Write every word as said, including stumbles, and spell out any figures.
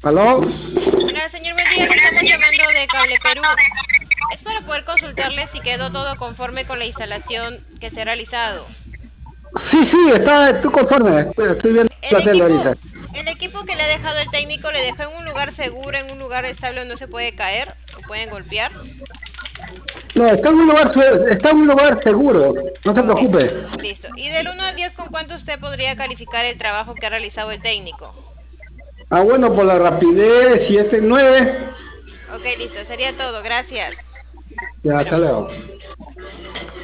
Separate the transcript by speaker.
Speaker 1: ¿Aló?
Speaker 2: Hola, señor, buen día. Le estamos llamando de Cable Perú. Es para poder consultarle si quedó todo conforme con la instalación que se ha realizado.
Speaker 1: Sí, sí, está, estoy conforme. Estoy, estoy viendo
Speaker 2: El
Speaker 1: la tele
Speaker 2: equipo,
Speaker 1: ahorita.
Speaker 2: el equipo que le ha dejado el técnico le dejó en un lugar seguro, en un lugar estable donde no se puede caer o pueden golpear.
Speaker 1: No, está en un lugar, se- está en un lugar seguro. No se
Speaker 2: Ok,
Speaker 1: preocupe.
Speaker 2: listo. Y del uno al diez, ¿con cuánto usted podría calificar el trabajo que ha realizado el técnico?
Speaker 1: Ah, bueno, por la rapidez, siete, nueve.
Speaker 2: Ok, listo. Sería todo. Gracias.
Speaker 1: Ya, hasta
Speaker 2: Espérame.
Speaker 1: luego.